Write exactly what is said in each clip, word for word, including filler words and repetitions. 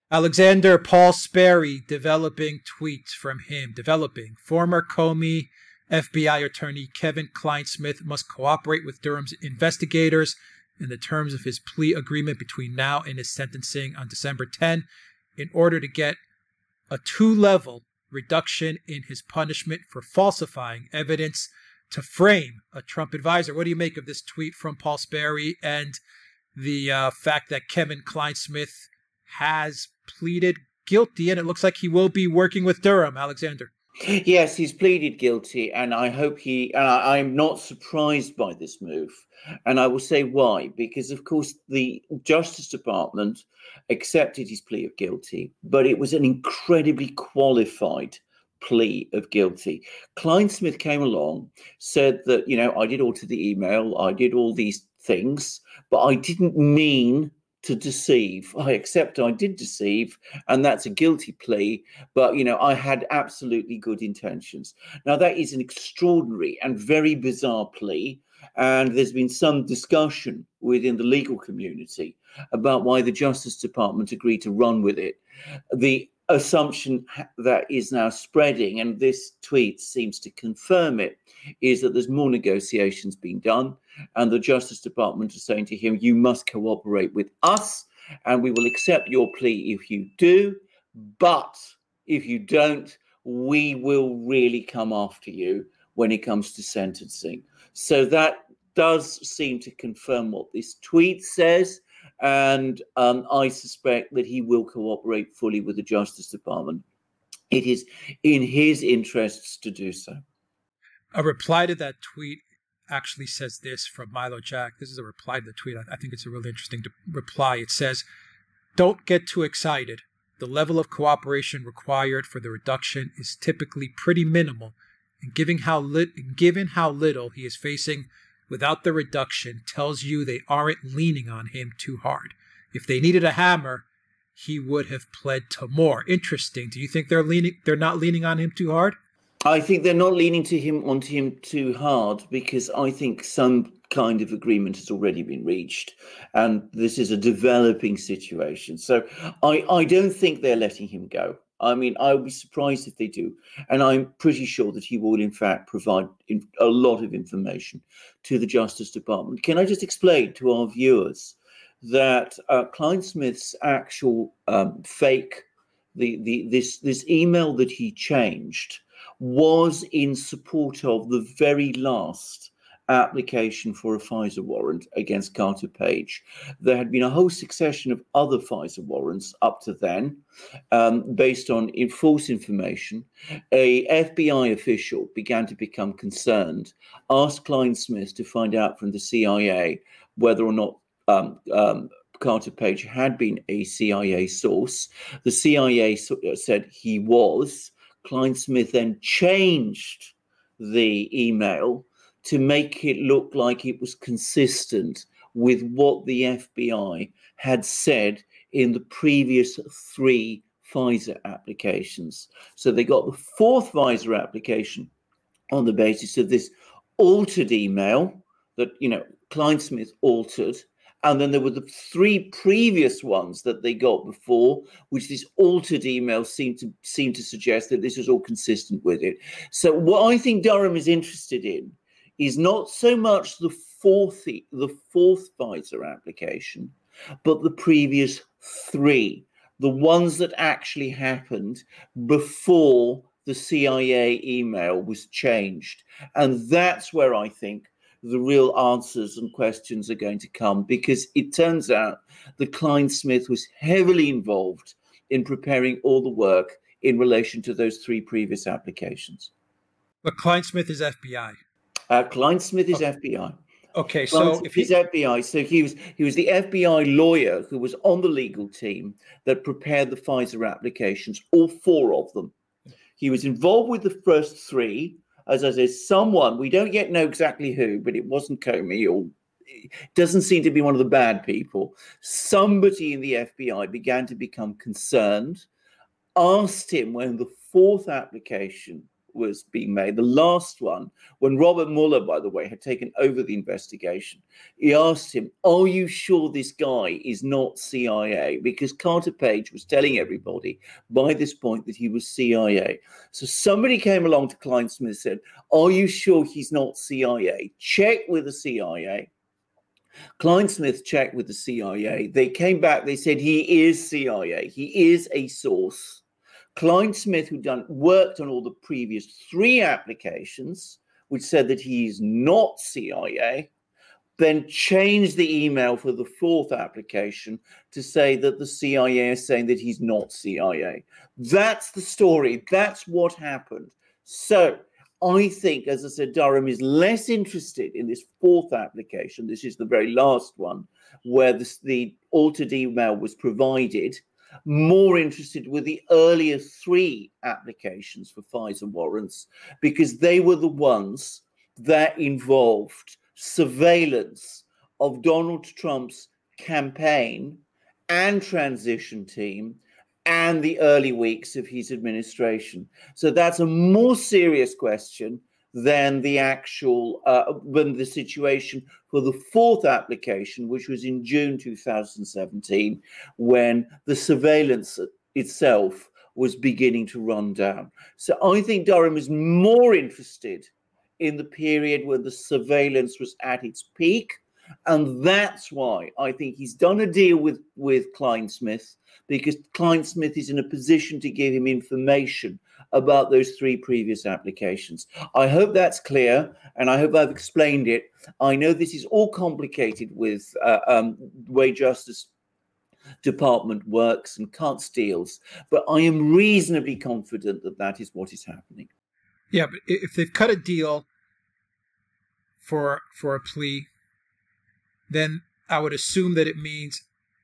Alexander Paul Sperry developing tweets from him. Developing. Former Comey F B I attorney Kevin Clinesmith must cooperate with Durham's investigators in the terms of his plea agreement between now and his sentencing on December tenth in order to get a two-level reduction in his punishment for falsifying evidence to frame a Trump advisor. What do you make of this tweet from Paul Sperry and the uh, fact that Kevin Clinesmith has pleaded guilty, and it looks like he will be working with Durham, Alexander? Yes, he's pleaded guilty, and I hope he, and I, I'm not surprised by this move. And I will say why. Because, of course, the Justice Department accepted his plea of guilty, but it was an incredibly qualified plea of guilty. Clinesmith came along, said that, you know, I did alter the email, I did all these things, but I didn't mean to deceive. I accept I did deceive, and that's a guilty plea, but, you know, I had absolutely good intentions. Now, that is an extraordinary and very bizarre plea, and there's been some discussion within the legal community about why the Justice Department agreed to run with it. The assumption that is now spreading, and this tweet seems to confirm it, is that there's more negotiations being done, and the Justice Department is saying to him, you must cooperate with us, and we will accept your plea if you do, but if you don't, we will really come after you when it comes to sentencing. So that does seem to confirm what this tweet says, and um, I suspect that he will cooperate fully with the Justice Department. It is in his interests to do so. A reply to that tweet actually says this from Milo Jack. This is a reply to the tweet. I think it's a really interesting reply. It says, don't get too excited. The level of cooperation required for the reduction is typically pretty minimal, and given how, lit- given how little he is facing without the reduction tells you they aren't leaning on him too hard. If they needed a hammer, he would have pled to more. Interesting. Do you think they're leaning? They're not leaning on him too hard? I think they're not leaning to him onto him too hard, because I think some kind of agreement has already been reached, and this is a developing situation. So I, I don't think they're letting him go. I mean, I would be surprised if they do. And I'm pretty sure that he will, in fact, provide in, a lot of information to the Justice Department. Can I just explain to our viewers that uh, Clinesmith's actual um, fake, the, the this this email that he changed was in support of the very last application for a FISA warrant against Carter Page. There had been a whole succession of other FISA warrants up to then, um, based on in false information. A F B I official began to become concerned, asked Clinesmith to find out from the C I A whether or not um, um, Carter Page had been a C I A source. The C I A said he was. Clinesmith then changed the email to make it look like it was consistent with what the F B I had said in the previous three FISA applications. So they got the fourth FISA application on the basis of this altered email that, you know, Clinesmith altered. And then there were the three previous ones that they got before, which this altered email seemed to seem to suggest that this was all consistent with it. So what I think Durham is interested in is not so much the fourth, the fourth FISA application, but the previous three, the ones that actually happened before the C I A email was changed. And that's where I think the real answers and questions are going to come, because it turns out that Clinesmith was heavily involved in preparing all the work in relation to those three previous applications. But Clinesmith is F B I. Uh, Clinesmith is okay. F B I. Okay, so if he's he... F B I, so he was he was the F B I lawyer who was on the legal team that prepared the FISA applications, all four of them. He was involved with the first three. As I said, someone, we don't yet know exactly who, but it wasn't Comey, or it doesn't seem to be one of the bad people. Somebody in the F B I began to become concerned, asked him when the fourth application was being made, the last one, when Robert Mueller, by the way, had taken over the investigation, he asked him, are you sure this guy is not C I A? Because Carter Page was telling everybody by this point that he was C I A. So somebody came along to Clinesmith and said, are you sure he's not C I A? Check with the C I A. Clinesmith checked with the C I A. They came back, they said he is C I A. He is a source. Clinesmith, who done worked on all the previous three applications, which said that he is not C I A, then changed the email for the fourth application to say that the C I A is saying that he's not C I A. That's the story. That's what happened. So I think, as I said, Durham is less interested in this fourth application. This is the very last one where this, the altered email was provided. More interested with the earlier three applications for FISA warrants, because they were the ones that involved surveillance of Donald Trump's campaign and transition team and the early weeks of his administration. So that's a more serious question than the actual, uh, than the situation for the fourth application, which was in June two thousand seventeen, when the surveillance itself was beginning to run down. So I think Durham is more interested in the period when the surveillance was at its peak. And that's why I think he's done a deal with, with Clinesmith, because Clinesmith is in a position to give him information about those three previous applications. I hope that's clear, and I hope I've explained it. I know this is all complicated with uh, um, the way Justice Department works and cuts deals, but I am reasonably confident that that is what is happening. Yeah, but if they've cut a deal for for a plea, then I would assume that it means,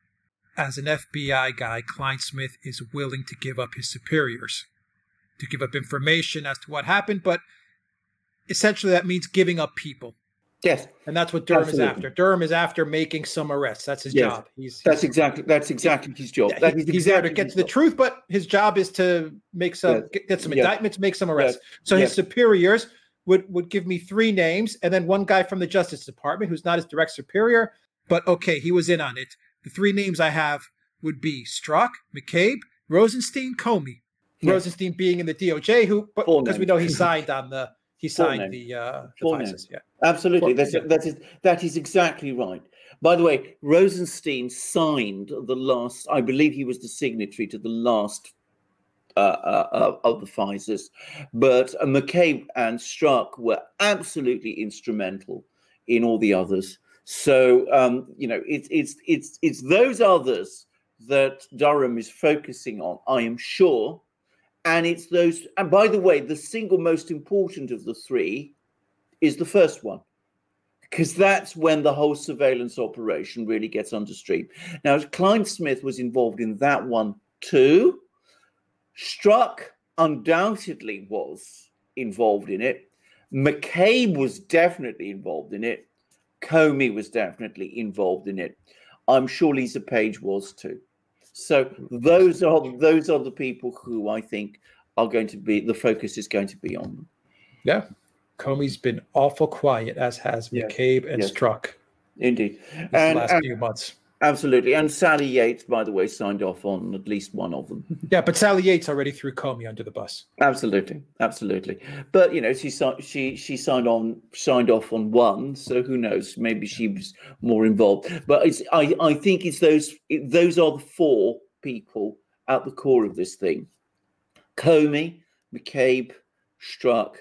as an F B I guy, Clinesmith is willing to give up his superiors, to give up information as to what happened, but essentially that means giving up people. Yes. And that's what Durham Absolutely. is after. Durham is after making some arrests. That's his Yes. job. He's, That's he's, exactly that's exactly his job. yeah, That he- is he's there to exactly get his to the job. truth, but his job is to make some Yes. get, get some Yes. indictments, make some arrests. Yes. So Yes. his superiors would, would give me three names, and then one guy from the Justice Department who's not his direct superior, but okay, he was in on it. The three names I have would be Strzok, McCabe, Rosenstein, Comey. Yes. Rosenstein being in the D O J, who but Four because we names. know he signed on the he Four signed names. the uh the Four FISAs. names. Yeah. Absolutely. Well, That's yeah. that is that is exactly right. By the way, Rosenstein signed the last, I believe he was the signatory to the last uh, uh, of the FISAs, but uh, McCabe and Strzok were absolutely instrumental in all the others. So um, you know, it's it's it's it's those others that Durham is focusing on, I am sure. And it's those, and by the way, the single most important of the three is the first one, because that's when the whole surveillance operation really gets under stream. Now, Clinesmith was involved in that one too. Strzok undoubtedly was involved in it. McCabe was definitely involved in it. Comey was definitely involved in it. I'm sure Lisa Page was too. So those are those are the people who I think are going to be, the focus is going to be on them. Yeah. Comey's been awful quiet, as has Yes. McCabe and Yes. Strzok Indeed. these And, last and few months. absolutely. And Sally Yates, by the way, signed off on at least one of them. Yeah, but Sally Yates already threw Comey under the bus. Absolutely, absolutely. But you know, she si- she she signed on signed off on one, so who knows? Maybe she was more involved. But it's I I think it's those it, those are the four people at the core of this thing: Comey, McCabe, Strzok,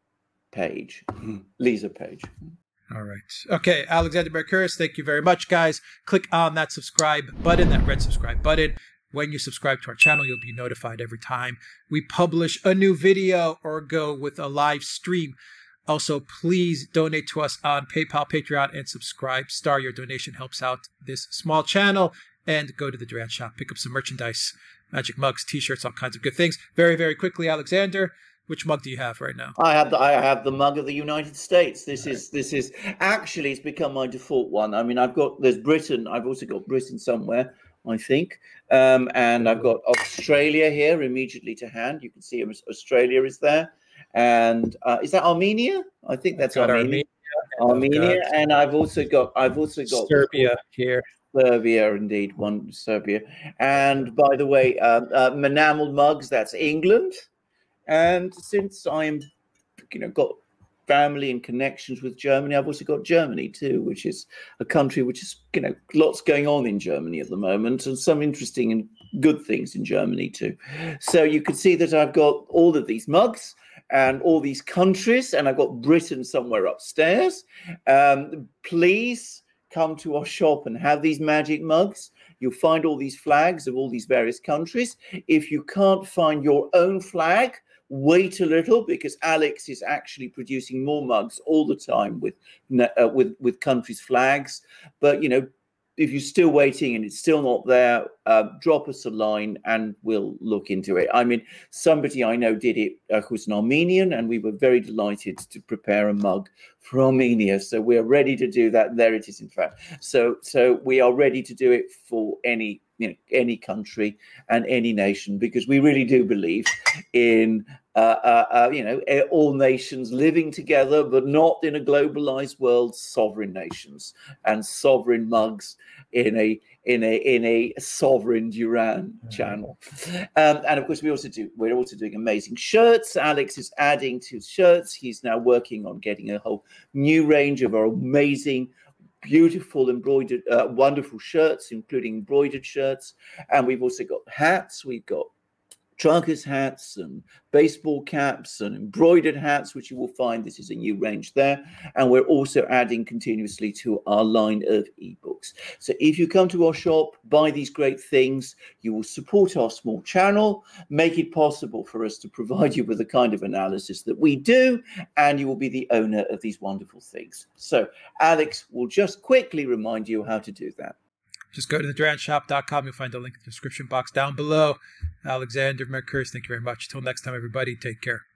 Page, Lisa Page. All right. Okay, Alexander Mercouris, thank you very much, guys. Click on that subscribe button, that red subscribe button. When you subscribe to our channel, you'll be notified every time we publish a new video or go with a live stream. Also, please donate to us on PayPal, Patreon, and Subscribe Star. Your donation helps out this small channel. And go to the Durant Shop, pick up some merchandise, magic mugs, T-shirts, all kinds of good things. Very, very quickly, Alexander, which mug do you have right now? I have the I have the mug of the United States. This is this is actually it's become my default one. I mean, I've got there's Britain. I've also got Britain somewhere, I think, um, and I've got Australia here immediately to hand. You can see Australia is there, and uh, is that Armenia? I think that's got Armenia. Armenia, and Armenia, got and I've also got I've also got Serbia here. Serbia, indeed, one Serbia. And by the way, uh, uh, Menamal mugs, that's England. And since I'm, you know, got family and connections with Germany, I've also got Germany too, which is a country which is, you know, lots going on in Germany at the moment, and some interesting and good things in Germany too. So you can see that I've got all of these mugs and all these countries, and I've got Britain somewhere upstairs. Um, please come to our shop and have these magic mugs. You'll find all these flags of all these various countries. If you can't find your own flag, wait a little, because Alex is actually producing more mugs all the time with uh, with with countries' flags. But you know, if you're still waiting and it's still not there, uh, drop us a line and we'll look into it. I mean, somebody I know did it uh, who's an Armenian, and we were very delighted to prepare a mug for Armenia. So we're ready to do that. There it is, in fact. So so we are ready to do it for any, you know, any country and any nation, because we really do believe in uh, uh, uh, you know, all nations living together, but not in a globalized world. Sovereign nations and sovereign mugs in a in a in a sovereign Duran mm-hmm. channel. Um, and of course, we also do we're also doing amazing shirts. Alex is adding to shirts. He's now working on getting a whole new range of our amazing, beautiful embroidered, uh, wonderful shirts, including embroidered shirts. And we've also got hats. We've got truckers hats and baseball caps and embroidered hats, which you will find. This is a new range there. And we're also adding continuously to our line of ebooks. So if you come to our shop, buy these great things, you will support our small channel, make it possible for us to provide you with the kind of analysis that we do, and you will be the owner of these wonderful things. So Alex will just quickly remind you how to do that. Just go to the duran shop dot com. You'll find the link in the description box down below. Alexander Mercouris, thank you very much. Until next time, everybody, take care.